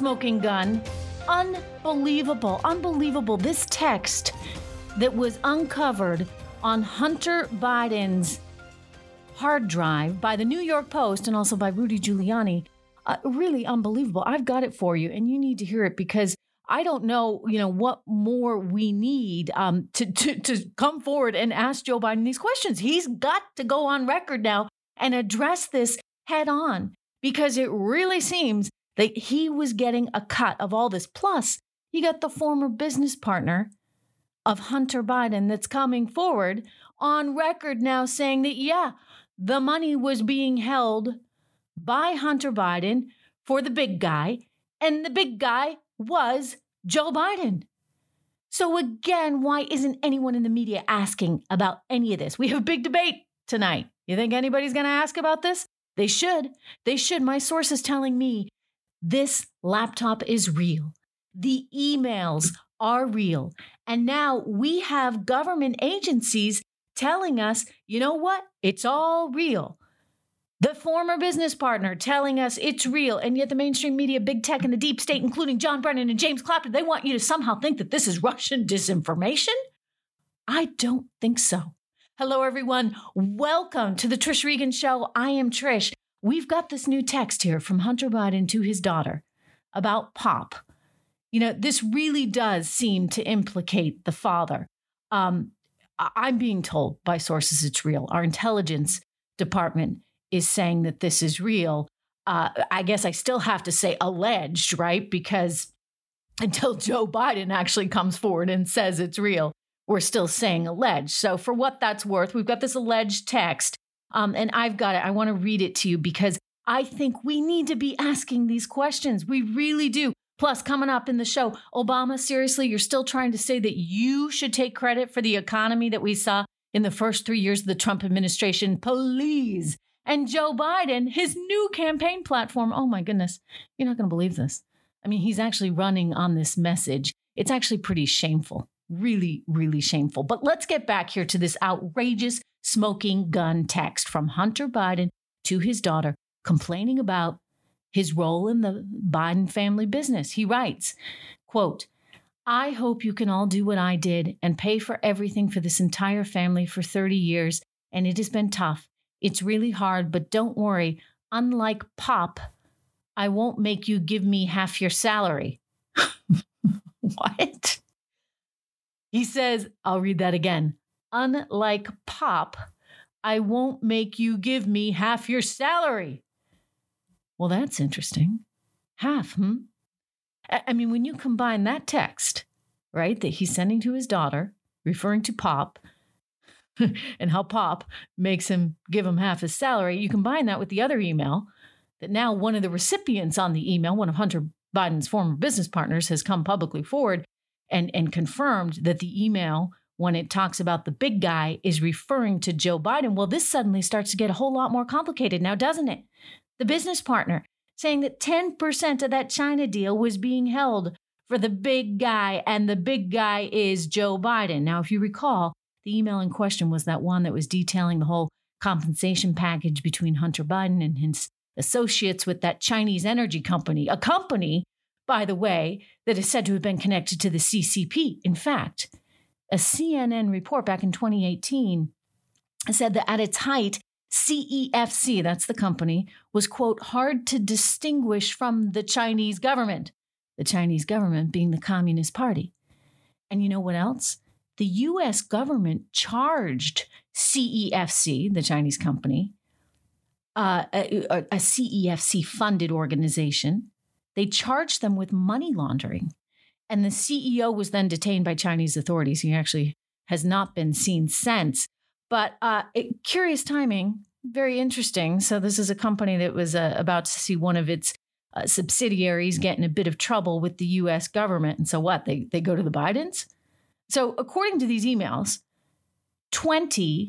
smoking gun. Unbelievable. This text that was uncovered on Hunter Biden's hard drive by the New York Post and also by Rudy Giuliani, really unbelievable. I've got it for you, and you need to hear it because I don't know, what more we need to come forward and ask Joe Biden these questions. He's got to go on record now and address this head on because it really seems that he was getting a cut of all this. Plus, you got the former business partner of Hunter Biden that's coming forward on record now saying that, the money was being held by Hunter Biden for the big guy, and the big guy was Joe Biden. So again, why isn't anyone in the media asking about any of this? We have a big debate tonight. You think anybody's going to ask about this? They should. My source is telling me this laptop is real. The emails are real. And now we have government agencies telling us, you know what? It's all real. The former business partner telling us it's real. And yet the mainstream media, big tech, and the deep state, including John Brennan and James Clapper, they want you to somehow think that this is Russian disinformation? I don't think so. Hello, everyone. Welcome to the Trish Regan Show. I am Trish. We've got this new text here from Hunter Biden to his daughter about Pop. This really does seem to implicate the father. I'm being told by sources it's real. Our intelligence department is saying that this is real. I guess I still have to say alleged, right? Because until Joe Biden actually comes forward and says it's real, we're still saying alleged. So for what that's worth, we've got this alleged text, and I've got it. I want to read it to you because I think we need to be asking these questions. We really do. Plus, coming up in the show, Obama, seriously, you're still trying to say that you should take credit for the economy that we saw in the first 3 years of the Trump administration. Please. And Joe Biden, his new campaign platform. Oh, my goodness. You're not going to believe this. I mean, he's actually running on this message. It's actually pretty shameful. Really, really shameful. But let's get back here to this outrageous smoking gun text from Hunter Biden to his daughter complaining about his role in the Biden family business. He writes, quote, "I hope you can all do what I did and pay for everything for this entire family for 30 years. And it has been tough. It's really hard, but don't worry. Unlike Pop, I won't make you give me half your salary." What? He says, I'll read that again. "Unlike Pop, I won't make you give me half your salary." Well, that's interesting. Half, I mean, when you combine that text, right, that he's sending to his daughter, referring to Pop, and how Pop makes him give him half his salary, you combine that with the other email that now one of the recipients on the email, one of Hunter Biden's former business partners, has come publicly forward and confirmed that the email, when it talks about the big guy, is referring to Joe Biden. Well, this suddenly starts to get a whole lot more complicated now, doesn't it? The business partner saying that 10% of that China deal was being held for the big guy, and the big guy is Joe Biden. Now, if you recall, the email in question was that one that was detailing the whole compensation package between Hunter Biden and his associates with that Chinese energy company, a company, by the way, that is said to have been connected to the CCP. In fact, a CNN report back in 2018 said that at its height, CEFC, that's the company, was, quote, hard to distinguish from the Chinese government. The Chinese government being the Communist Party. And you know what else? The U.S. government charged CEFC, the Chinese company, a CEFC-funded organization. They charged them with money laundering. And the CEO was then detained by Chinese authorities. He actually has not been seen since. But curious timing, very interesting. So this is a company that was about to see one of its subsidiaries get in a bit of trouble with the U.S. government. And so what? They go to the Bidens? So according to these emails, some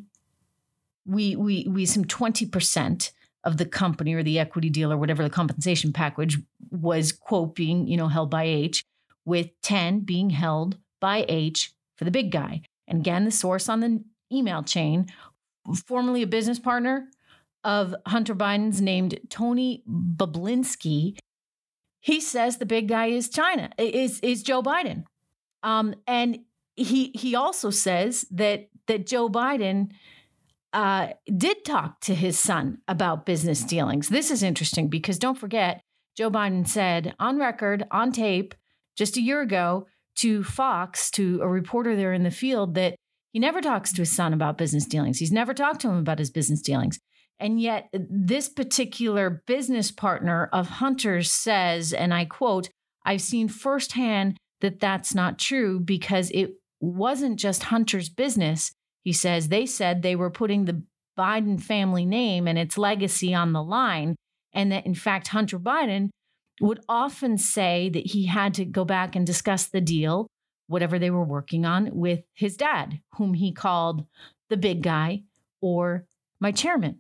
20% of the company or the equity deal or whatever the compensation package was, quote, being, held by H, with 10 being held by H for the big guy. And again, the source on the email chain, formerly a business partner of Hunter Biden's named Tony Bobulinski. he says the big guy is China, is Joe Biden. And he also says that Joe Biden did talk to his son about business dealings. This is interesting because don't forget, Joe Biden said on record, on tape, just a year ago to Fox, to a reporter there in the field, that he never talks to his son about business dealings. He's never talked to him about his business dealings. And yet this particular business partner of Hunter's says, and I quote, "I've seen firsthand that that's not true because it wasn't just Hunter's business." He says they said they were putting the Biden family name and its legacy on the line. And that, in fact, Hunter Biden would often say that he had to go back and discuss the deal, whatever they were working on, with his dad, whom he called the big guy or my chairman.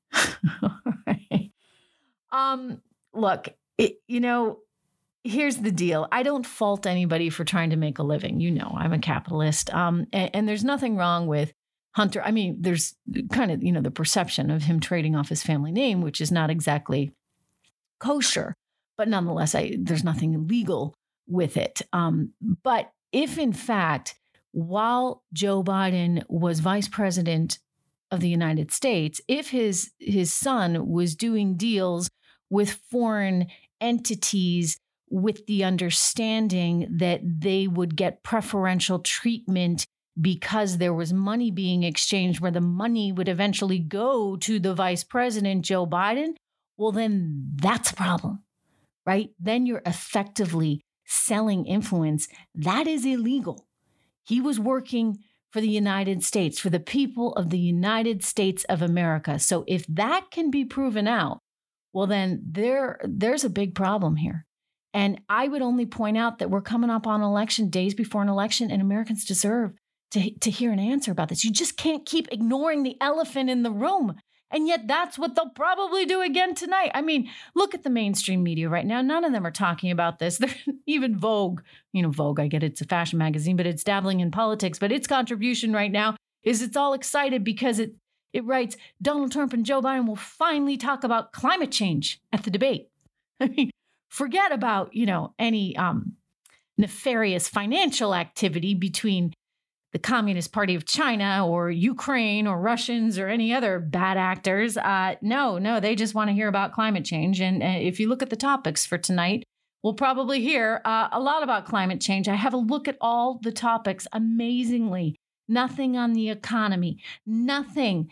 Look, here's the deal. I don't fault anybody for trying to make a living. I'm a capitalist. And there's nothing wrong with Hunter. I mean, there's kind of, the perception of him trading off his family name, which is not exactly kosher. But nonetheless, there's nothing illegal with it. But if, in fact, while Joe Biden was vice president of the United States, if his son was doing deals with foreign entities with the understanding that they would get preferential treatment because there was money being exchanged where the money would eventually go to the vice president, Joe Biden, well, then that's a problem, right? Then you're effectively selling influence. That is illegal. He was working for the United States, for the people of the United States of America. So if that can be proven out, well, then there's a big problem here. And I would only point out that we're coming up on election days before an election, and Americans deserve to hear an answer about this. You just can't keep ignoring the elephant in the room. And yet that's what they'll probably do again tonight. I mean, look at the mainstream media right now. None of them are talking about this. Even Vogue, Vogue, I get it's a fashion magazine, but it's dabbling in politics. But its contribution right now is it's all excited because it writes, Donald Trump and Joe Biden will finally talk about climate change at the debate. I mean, forget about, any nefarious financial activity between the Communist Party of China or Ukraine or Russians or any other bad actors. No, they just want to hear about climate change. And if you look at the topics for tonight, we'll probably hear a lot about climate change. I have a look at all the topics. Amazingly, nothing on the economy, nothing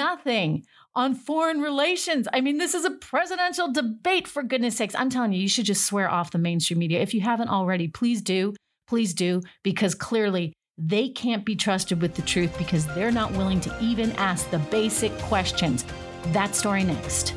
on foreign relations. I mean, this is a presidential debate, for goodness sakes. I'm telling you, you should just swear off the mainstream media. If you haven't already, please do, because clearly they can't be trusted with the truth because they're not willing to even ask the basic questions. That story next.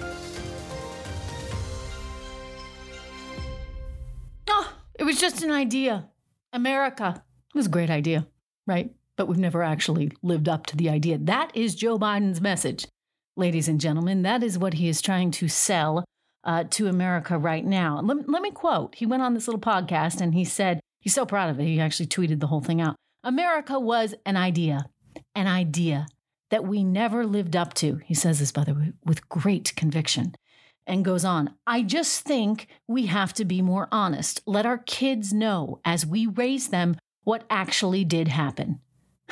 Oh, it was just an idea. America. It was a great idea, right? But we've never actually lived up to the idea. That is Joe Biden's message, ladies and gentlemen. That is what he is trying to sell to America right now. Let me quote. He went on this little podcast and he said, he's so proud of it. He actually tweeted the whole thing out. America was an idea that we never lived up to. He says this, by the way, with great conviction, and goes on. I just think we have to be more honest. Let our kids know as we raise them what actually did happen.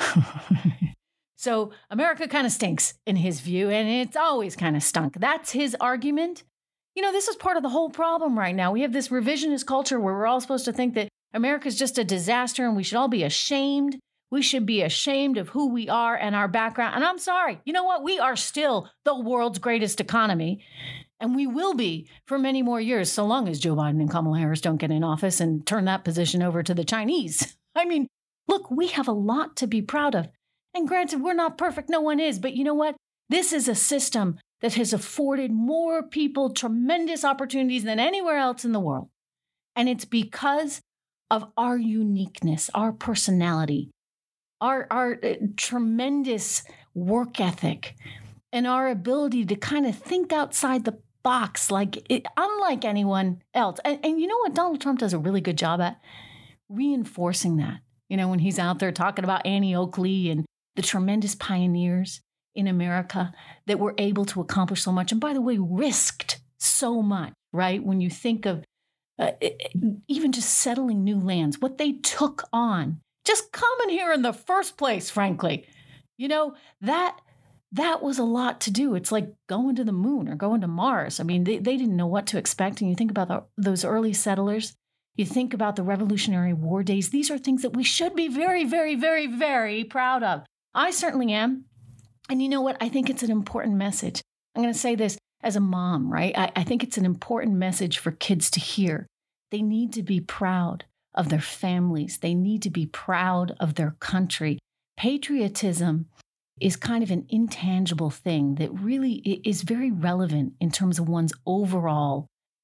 So America kind of stinks in his view, and it's always kind of stunk. That's his argument. This is part of the whole problem right now. We have this revisionist culture where we're all supposed to think that America's just a disaster and we should all be ashamed. We should be ashamed of who we are and our background. And I'm sorry, you know what? We are still the world's greatest economy. And we will be for many more years, so long as Joe Biden and Kamala Harris don't get in office and turn that position over to the Chinese. I mean, look, we have a lot to be proud of. And granted, we're not perfect. No one is. But you know what? This is a system that has afforded more people tremendous opportunities than anywhere else in the world. And it's because of our uniqueness, our personality, our tremendous work ethic, and our ability to kind of think outside the box, unlike anyone else. And you know what Donald Trump does a really good job at? Reinforcing that. When he's out there talking about Annie Oakley and the tremendous pioneers in America that were able to accomplish so much. And by the way, risked so much, right? When you think of even just settling new lands, what they took on, just coming here in the first place, frankly. That was a lot to do. It's like going to the moon or going to Mars. I mean, they didn't know what to expect. And you think about those early settlers, you think about the Revolutionary War days. These are things that we should be very, very, very, very proud of. I certainly am. And you know what? I think it's an important message. I'm going to say this as a mom, right? I think it's an important message for kids to hear. They need to be proud of their families. They need to be proud of their country. Patriotism is kind of an intangible thing that really is very relevant in terms of one's overall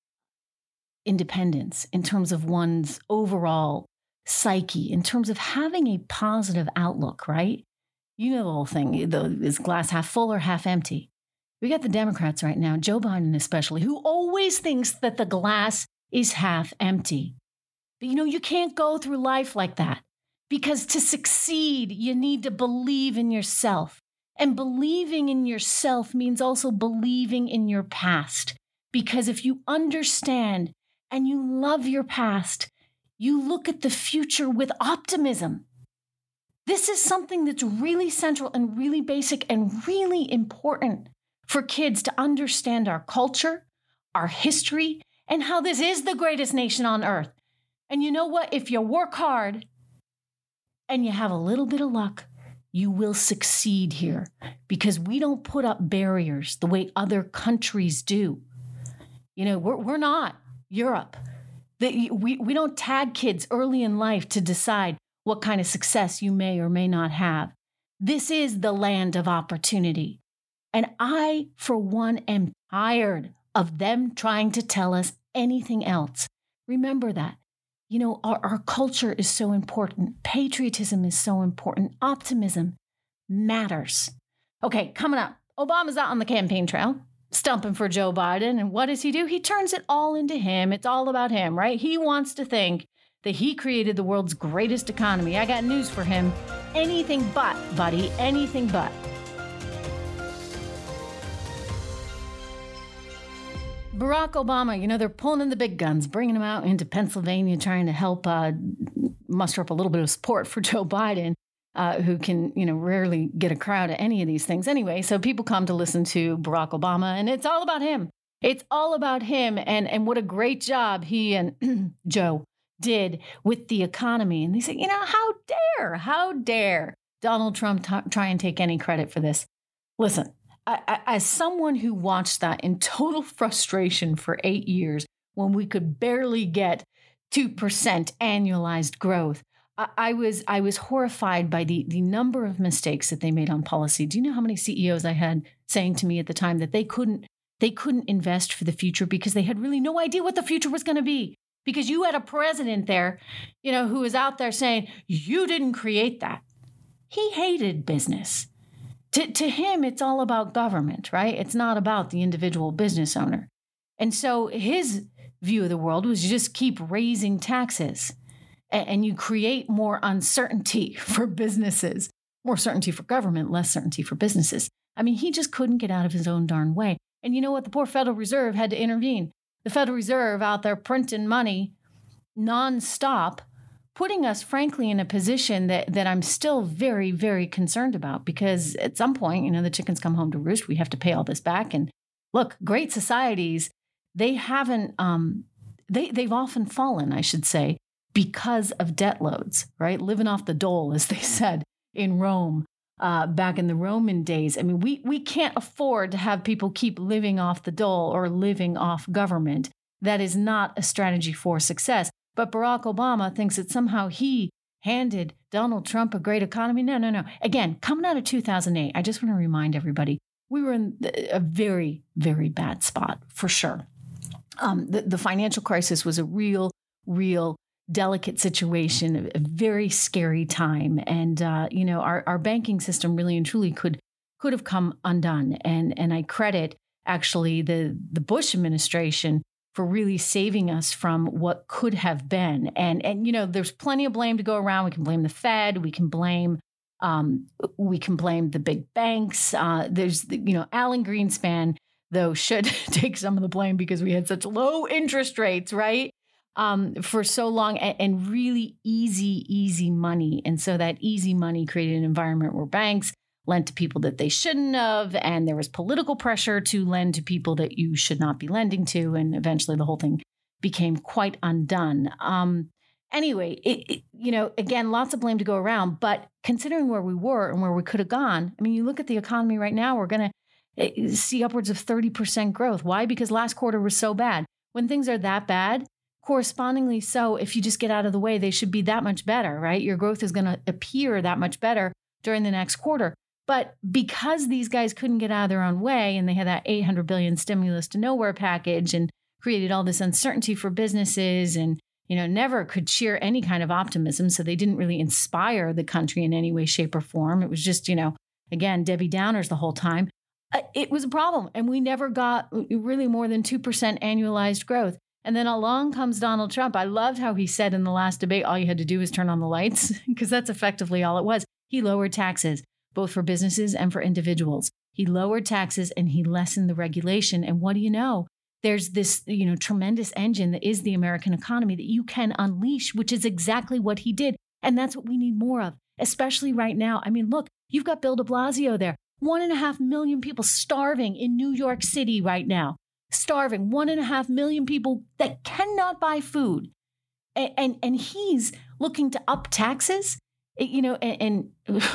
independence, in terms of one's overall psyche, in terms of having a positive outlook, right? You know the whole thing, is glass half full or half empty? We got the Democrats right now, Joe Biden especially, who always thinks that the glass is half empty. But you can't go through life like that. Because to succeed, you need to believe in yourself. And believing in yourself means also believing in your past. Because if you understand and you love your past, you look at the future with optimism. This is something that's really central and really basic and really important for kids to understand our culture, our history, and how this is the greatest nation on earth. And you know what? If you work hard, and you have a little bit of luck, you will succeed here because we don't put up barriers the way other countries do. We're not Europe. We don't tag kids early in life to decide what kind of success you may or may not have. This is the land of opportunity. And I, for one, am tired of them trying to tell us anything else. Remember that. Our culture is so important. Patriotism is so important. Optimism matters. Okay, coming up, Obama's out on the campaign trail, stumping for Joe Biden. And what does he do? He turns it all into him. It's all about him, right? He wants to think that he created the world's greatest economy. I got news for him. Anything but, buddy. Anything but. Barack Obama, they're pulling in the big guns, bringing him out into Pennsylvania, trying to help muster up a little bit of support for Joe Biden, who can, rarely get a crowd at any of these things anyway. So people come to listen to Barack Obama, and it's all about him. It's all about him and what a great job he and Joe did with the economy. And they say, how dare Donald Trump try and take any credit for this? Listen. As someone who watched that in total frustration for 8 years, when we could barely get 2% annualized growth, I was horrified by the number of mistakes that they made on policy. Do you know how many CEOs I had saying to me at the time that they couldn't invest for the future because they had really no idea what the future was going to be? Because you had a president there, who was out there saying, you didn't create that. He hated business. To him, it's all about government, right? It's not about the individual business owner. And so his view of the world was you just keep raising taxes and you create more uncertainty for businesses, more certainty for government, less certainty for businesses. I mean, he just couldn't get out of his own darn way. And you know what? The poor Federal Reserve had to intervene. The Federal Reserve out there printing money nonstop, putting us, frankly, in a position that I'm still very, very concerned about, because at some point, the chickens come home to roost. We have to pay all this back. And look, great societies, they haven't, they've often fallen, I should say, because of debt loads, right? Living off the dole, as they said in Rome, back in the Roman days. I mean, we can't afford to have people keep living off the dole or living off government. That is not a strategy for success. But Barack Obama thinks that somehow he handed Donald Trump a great economy. No. Again, coming out of 2008, I just want to remind everybody, we were in a very, very bad spot, for sure. The financial crisis was a real delicate situation, a very scary time. And, our banking system really and truly could have come undone. And I credit, actually, the Bush administration for really saving us from what could have been. And there's plenty of blame to go around. We can blame the Fed. We can blame the big banks. There's, Alan Greenspan, though, should take some of the blame because we had such low interest rates, right? for so long, and really easy money. And so that easy money created an environment where banks lent to people that they shouldn't have, and there was political pressure to lend to people that you should not be lending to, and eventually the whole thing became quite undone. Anyway, again, lots of blame to go around, but considering where we were and where we could have gone, I mean, you look at the economy right now, we're going to see upwards of 30% growth. Why? Because last quarter was so bad. When things are that bad, correspondingly so, if you just get out of the way, they should be that much better, right? Your growth is going to appear that much better during the next quarter. But because these guys couldn't get out of their own way, and they had that $800 billion stimulus to nowhere package and created all this uncertainty for businesses, and never could cheer any kind of optimism. So they didn't really inspire the country in any way, shape, or form. It was just, again, Debbie Downers the whole time. It was a problem. And we never got really more than 2% annualized growth. And then along comes Donald Trump. I loved how he said in the last debate, all you had to do was turn on the lights, because that's effectively all it was. He lowered taxes, both for businesses and for individuals. He lowered taxes and he lessened the regulation. And what do you know? There's this, tremendous engine that is the American economy that you can unleash, which is exactly what he did. And that's what we need more of, especially right now. I mean, look, you've got Bill de Blasio there. 1.5 million people starving in New York City right now. Starving. 1.5 million people that cannot buy food. And he's looking to up taxes, and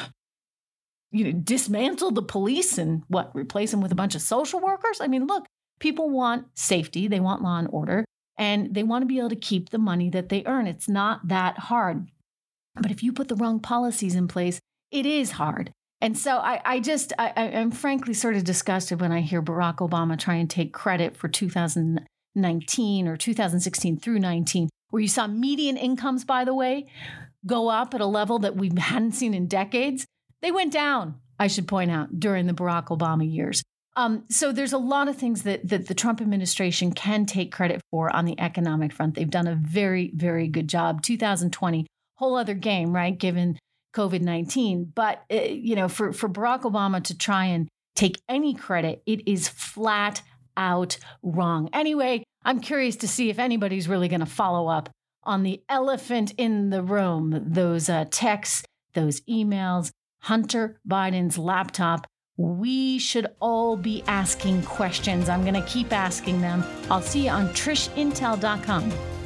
dismantle the police and replace them with a bunch of social workers? I mean, look. People want safety, they want law and order, and they want to be able to keep the money that they earn. It's not that hard. But if you put the wrong policies in place, it is hard. And so I'm frankly sort of disgusted when I hear Barack Obama try and take credit for 2019 or 2016 through 19, where you saw median incomes, by the way, go up at a level that we hadn't seen in decades. They went down, I should point out, during the Barack Obama years. So there's a lot of things that the Trump administration can take credit for on the economic front. They've done a very, very good job. 2020, whole other game, right, given COVID-19. But, for Barack Obama to try and take any credit, it is flat out wrong. Anyway, I'm curious to see if anybody's really going to follow up on the elephant in the room, those texts, those emails, Hunter Biden's laptop. We should all be asking questions. I'm going to keep asking them. I'll see you on TrishIntel.com.